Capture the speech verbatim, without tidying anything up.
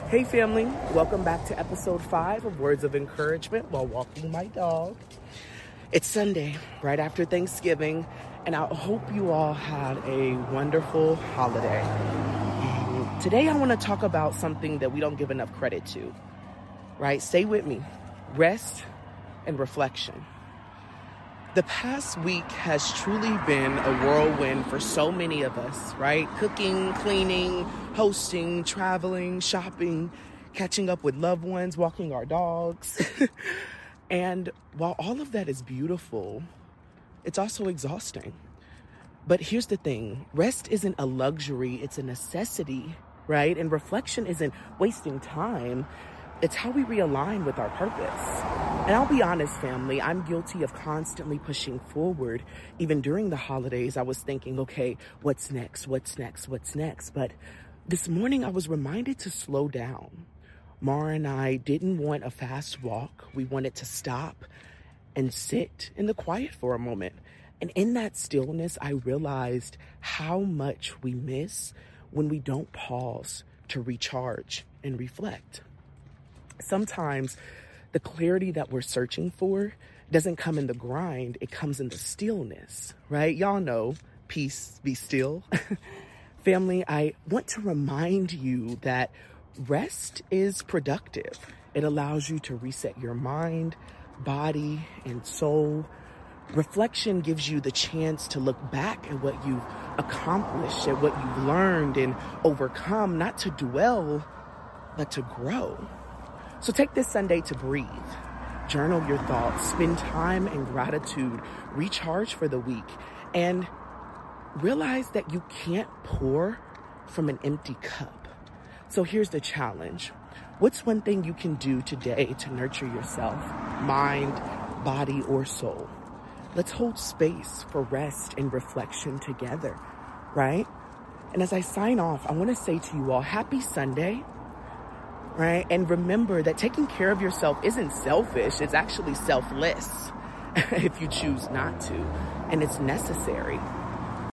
Hey family, welcome back to episode five of Words of Encouragement while walking my dog. It's Sunday, right after Thanksgiving, and I hope you all had a wonderful holiday. Um, today I want to talk about something that we don't give enough credit to, right? Stay with me. Rest and reflection. The past week has truly been a whirlwind for so many of us, right? Cooking, cleaning, hosting, traveling, shopping, catching up with loved ones, walking our dogs. And while all of that is beautiful, it's also exhausting. But here's the thing, rest isn't a luxury, it's a necessity, right? And reflection isn't wasting time. It's how we realign with our purpose. And I'll be honest, family, I'm guilty of constantly pushing forward. Even during the holidays, I was thinking, okay, what's next? What's next? What's next? But this morning, I was reminded to slow down. Mara and I didn't want a fast walk. We wanted to stop and sit in the quiet for a moment. And in that stillness, I realized how much we miss when we don't pause to recharge and reflect. Sometimes the clarity that we're searching for doesn't come in the grind, it comes in the stillness, right? Y'all know, peace, be still. Family, I want to remind you that rest is productive. It allows you to reset your mind, body, and soul. Reflection gives you the chance to look back at what you've accomplished, at what you've learned and overcome, not to dwell, but to grow. So take this Sunday to breathe, journal your thoughts, spend time in gratitude, recharge for the week, and realize that you can't pour from an empty cup. So here's the challenge. What's one thing you can do today to nurture yourself, mind, body, or soul? Let's hold space for rest and reflection together, right? And as I sign off, I want to say to you all, happy Sunday. Right? And remember that taking care of yourself isn't selfish. It's actually selfless if you choose not to. And it's necessary.